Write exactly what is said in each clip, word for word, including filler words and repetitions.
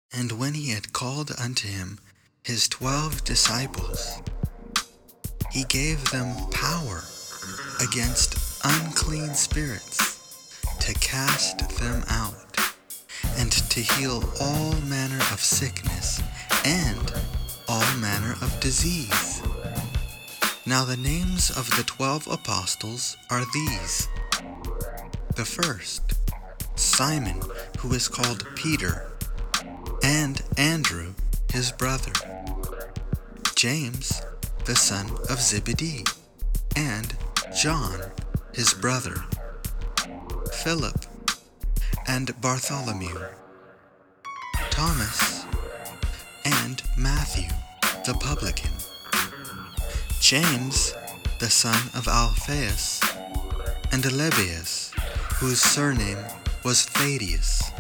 And when he had called unto him his twelve disciples, he gave them power against unclean spirits to cast them out, and to heal all manner of sickness and all manner of disease. Now the names of the twelve apostles are these: the first, Simon, who is called Peter, and Andrew his brother, James the son of Zebedee, and John his brother, Philip, and Bartholomew, Thomas, and Matthew the publican, James the son of Alphaeus, and Lebbaeus, whose surname was Thaddeus,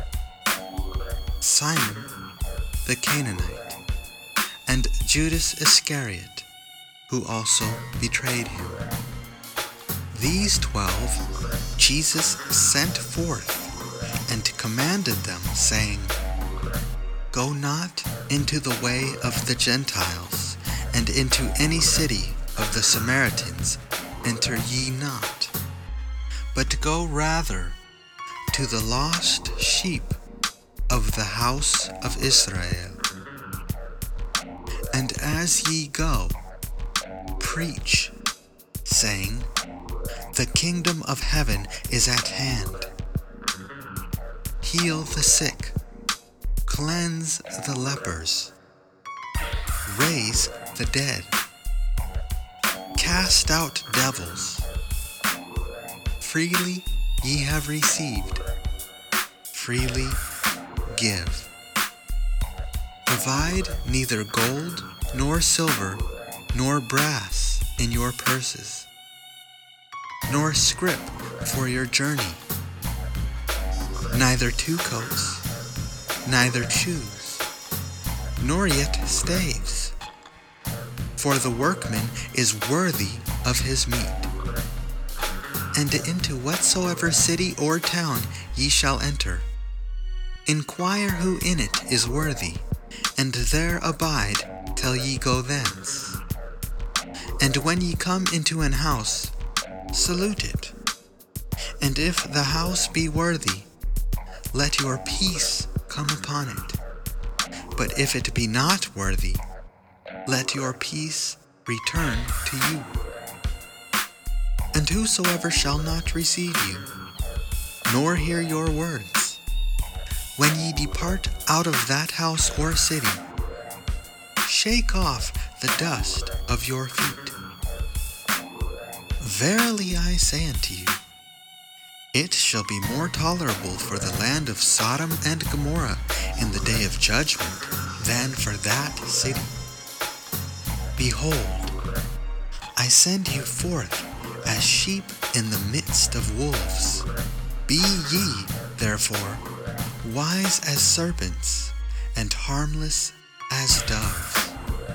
Simon the Canaanite, and Judas Iscariot, who also betrayed him. These twelve Jesus sent forth, and commanded them, saying, Go not into the way of the Gentiles, and into any city of the Samaritans enter ye not, but go rather to the lost sheep of the house of Israel. And as ye go, preach, saying, The kingdom of heaven is at hand. Heal the sick, cleanse the lepers, raise the dead, cast out devils. Freely ye have received, freely give. Provide neither gold, nor silver, nor brass in your purses, nor scrip for your journey, neither two coats, neither shoes, nor yet staves. For the workman is worthy of his meat. And into whatsoever city or town ye shall enter, inquire who in it is worthy, and there abide till ye go thence. And when ye come into an house, salute it. And if the house be worthy, let your peace come upon it. But if it be not worthy, let your peace return to you. And whosoever shall not receive you, nor hear your words, when ye depart out of that house or city, shake off the dust of your feet. Verily I say unto you, it shall be more tolerable for the land of Sodom and Gomorrah in the day of judgment than for that city. Behold, I send you forth as sheep in the midst of wolves. Be ye, therefore, wise as serpents, and harmless as doves.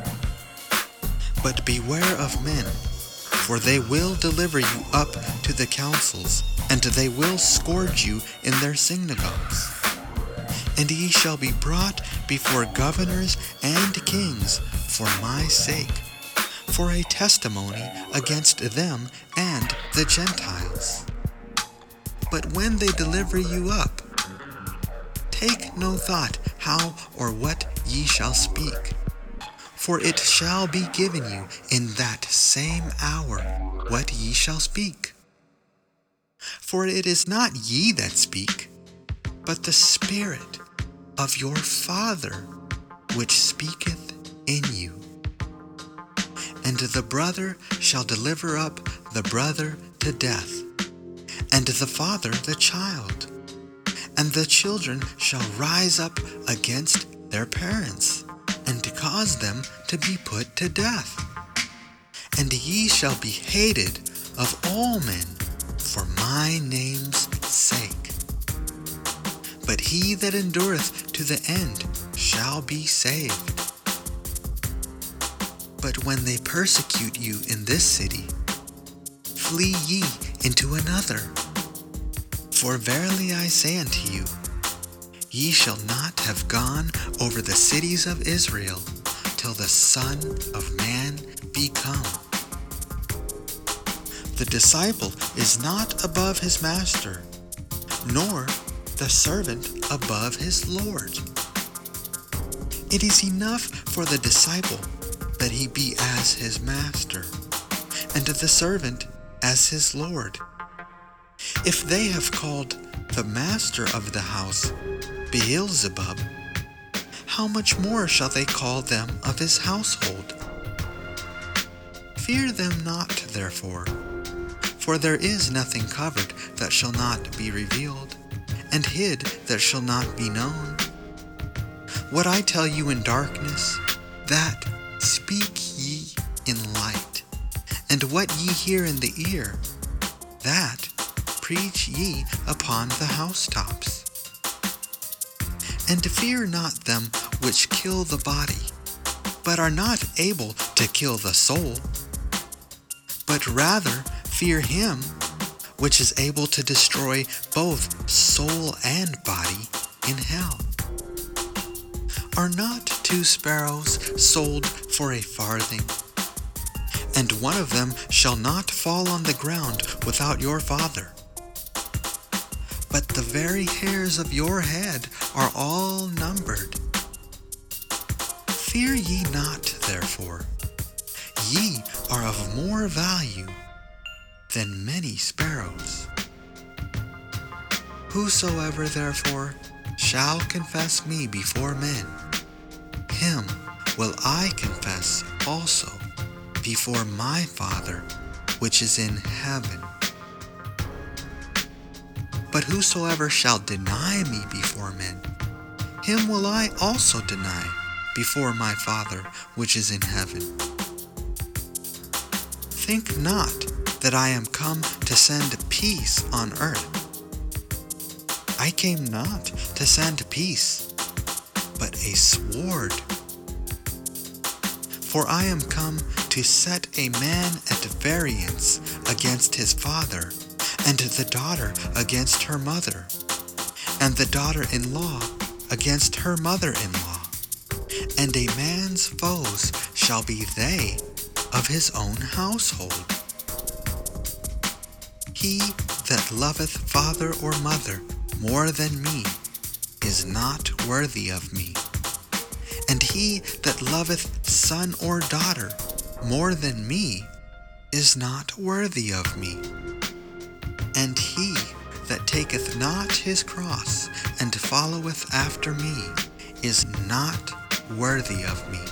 But beware of men, for they will deliver you up to the councils, and they will scourge you in their synagogues. And ye shall be brought before governors and kings for my sake, for a testimony against them and the Gentiles. But when they deliver you up, take no thought how or what ye shall speak, for it shall be given you in that same hour what ye shall speak. For it is not ye that speak, but the Spirit of your Father which speaketh in you. And the brother shall deliver up the brother to death, and the father the child. And the children shall rise up against their parents, and cause them to be put to death. And ye shall be hated of all men for my name's sake. But he that endureth to the end shall be saved. But when they persecute you in this city, flee ye into another. For verily I say unto you, ye shall not have gone over the cities of Israel till the Son of Man be come. The disciple is not above his master, nor the servant above his Lord. It is enough for the disciple that he be as his master, and the servant as his Lord. If they have called the master of the house Beelzebub, how much more shall they call them of his household? Fear them not, therefore, for there is nothing covered that shall not be revealed, and hid that shall not be known. What I tell you in darkness, that speak ye in light, and what ye hear in the ear, that preach ye upon the housetops. And fear not them which kill the body, but are not able to kill the soul, but rather fear him which is able to destroy both soul and body in hell. Are not two sparrows sold for a farthing? And one of them shall not fall on the ground without your Father. But the very hairs of your head are all numbered. Fear ye not, therefore. Ye are of more value than many sparrows. Whosoever therefore shall confess me before men, him will I confess also before my Father which is in heaven. But whosoever shall deny me before men, him will I also deny before my Father which is in heaven. Think not that I am come to send peace on earth. I came not to send peace, but a sword. For I am come to set a man at variance against his father, and the daughter against her mother, and the daughter-in-law against her mother-in-law. And a man's foes shall be they of his own household. He that loveth father or mother more than me is not worthy of me. And he that loveth son or daughter more than me is not worthy of me. And he that taketh not his cross and followeth after me is not worthy of me.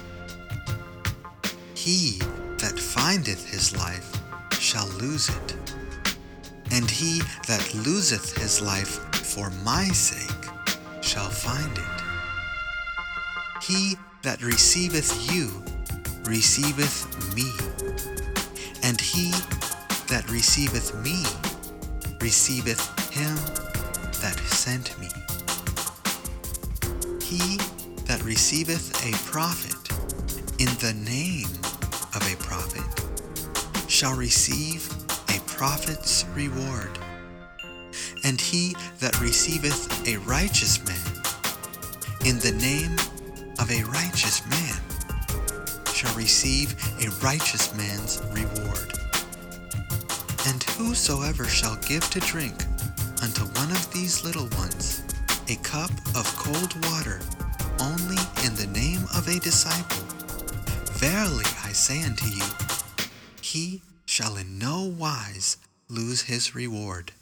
He that findeth his life shall lose it, and he that loseth his life for my sake shall find it. He that receiveth you receiveth me, and he that receiveth me receiveth him that sent me. He that receiveth a prophet in the name of a prophet shall receive a prophet's reward, and he that receiveth a righteous man in the name of a righteous man shall receive a righteous man's reward. And whosoever shall give to drink unto one of these little ones a cup of cold water only in the name of a disciple, verily I say unto you, he shall in no wise lose his reward.